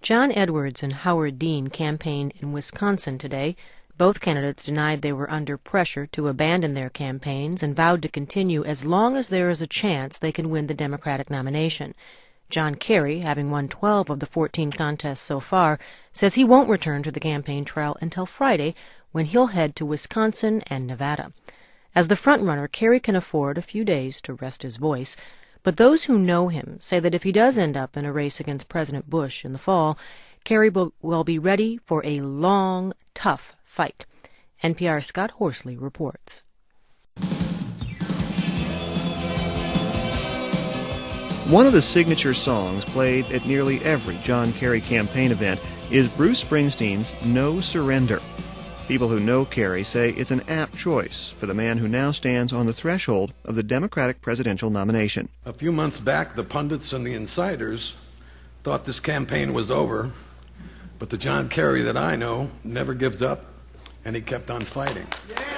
John Edwards and Howard Dean campaigned in Wisconsin today. Both candidates denied they were under pressure to abandon their campaigns and vowed to continue as long as there is a chance they can win the Democratic nomination. John Kerry, having won 12 of the 14 contests so far, says he won't return to the campaign trail until Friday, when he'll head to Wisconsin and Nevada. As the frontrunner, Kerry can afford a few days to rest his voice, but those who know him say that if he does end up in a race against President Bush in the fall, Kerry will be ready for a long, tough fight. NPR's Scott Horsley reports. One of the signature songs played at nearly every John Kerry campaign event is Bruce Springsteen's No Surrender. People who know Kerry say it's an apt choice for the man who now stands on the threshold of the Democratic presidential nomination. A few months back, the pundits and the insiders thought this campaign was over, but the John Kerry that I know never gives up, and he kept on fighting.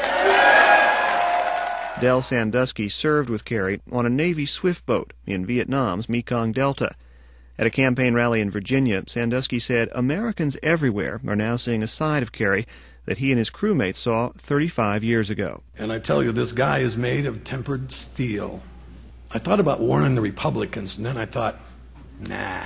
Del Sandusky served with Kerry on a Navy swift boat in Vietnam's Mekong Delta. At a campaign rally in Virginia, Sandusky said Americans everywhere are now seeing a side of Kerry that he and his crewmates saw 35 years ago. And I tell you, this guy is made of tempered steel. I thought about warning the Republicans, and then I thought, nah.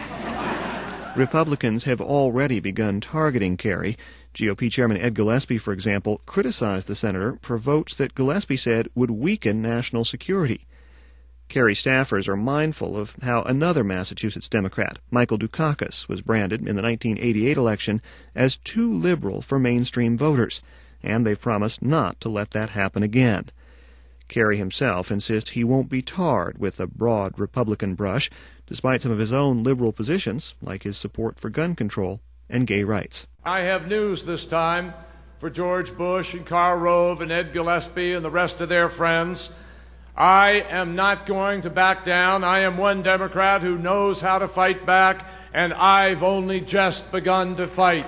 Republicans have already begun targeting Kerry. GOP Chairman Ed Gillespie, for example, criticized the senator for votes that Gillespie said would weaken national security. Kerry staffers are mindful of how another Massachusetts Democrat, Michael Dukakis, was branded in the 1988 election as too liberal for mainstream voters, and they've promised not to let that happen again. Kerry himself insists he won't be tarred with a broad Republican brush, despite some of his own liberal positions, like his support for gun control and gay rights. I have news this time for George Bush and Karl Rove and Ed Gillespie and the rest of their friends. I am not going to back down. I am one Democrat who knows how to fight back, and I've only just begun to fight.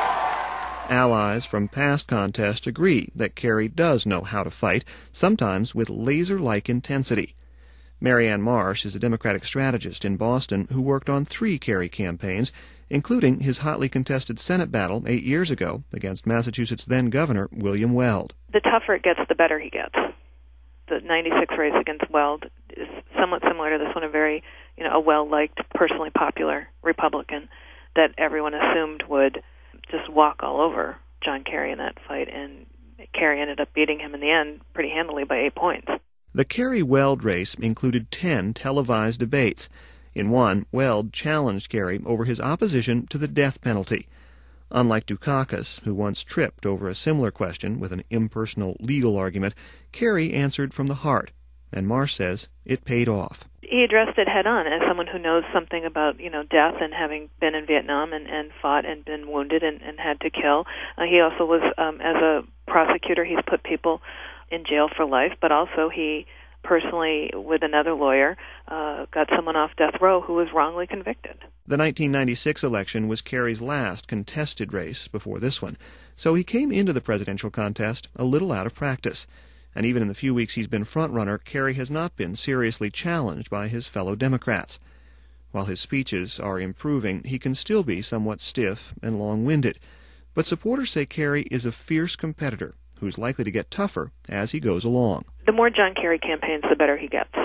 Allies from past contests agree that Kerry does know how to fight, sometimes with laser-like intensity. Marianne Marsh is a Democratic strategist in Boston who worked on 3 Kerry campaigns, including his hotly contested Senate battle 8 years ago against Massachusetts then-Governor William Weld. The tougher it gets, the better he gets. The 96 race against Weld is somewhat similar to this one, a very, a well-liked, personally popular Republican that everyone assumed would just walk all over John Kerry in that fight, and Kerry ended up beating him in the end pretty handily by 8 points. The Kerry-Weld race included 10 televised debates. In one, Weld challenged Kerry over his opposition to the death penalty. Unlike Dukakis, who once tripped over a similar question with an impersonal legal argument, Kerry answered from the heart, and Marsh says it paid off. He addressed it head-on as someone who knows something about, death and having been in Vietnam and fought and been wounded and had to kill. He also was, as a prosecutor, he's put people in jail for life, but also he personally, with another lawyer, got someone off death row who was wrongly convicted. The 1996 election was Kerry's last contested race before this one, so he came into the presidential contest a little out of practice. And even in the few weeks he's been frontrunner, Kerry has not been seriously challenged by his fellow Democrats. While his speeches are improving, he can still be somewhat stiff and long-winded. But supporters say Kerry is a fierce competitor who's likely to get tougher as he goes along. The more John Kerry campaigns, the better he gets.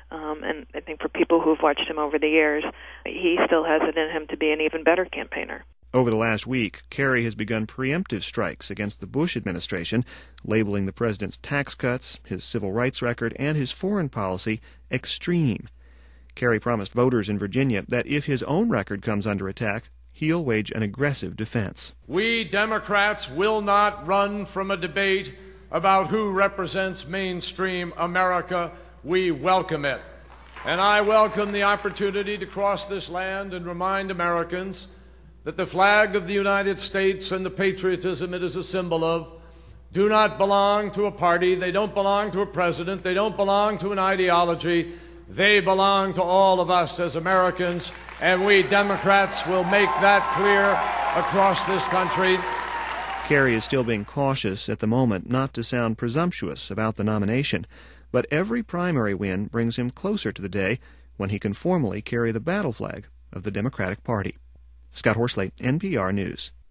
And I think for people who've watched him over the years, he still has it in him to be an even better campaigner. Over the last week, Kerry has begun preemptive strikes against the Bush administration, labeling the president's tax cuts, his civil rights record, and his foreign policy extreme. Kerry promised voters in Virginia that if his own record comes under attack, he'll wage an aggressive defense. We Democrats will not run from a debate about who represents mainstream America. We welcome it. And I welcome the opportunity to cross this land and remind Americans that the flag of the United States and the patriotism it is a symbol of do not belong to a party, they don't belong to a president, they don't belong to an ideology, they belong to all of us as Americans, and we Democrats will make that clear across this country. Kerry is still being cautious at the moment not to sound presumptuous about the nomination, but every primary win brings him closer to the day when he can formally carry the battle flag of the Democratic Party. Scott Horsley, NPR News.